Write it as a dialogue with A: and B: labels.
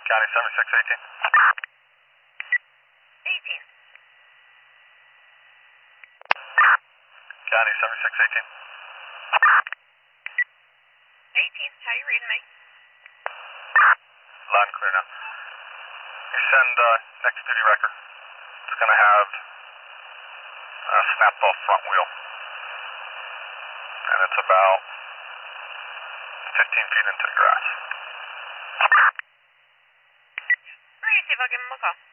A: County 7618.
B: 18.
A: County 7618.
B: 18. How you reading me?
A: Loud and clear now. You send next duty record. It's going to have a snapped off front wheel. And it's about 15 feet into the grass.
B: Alright, see if I'll give him a call.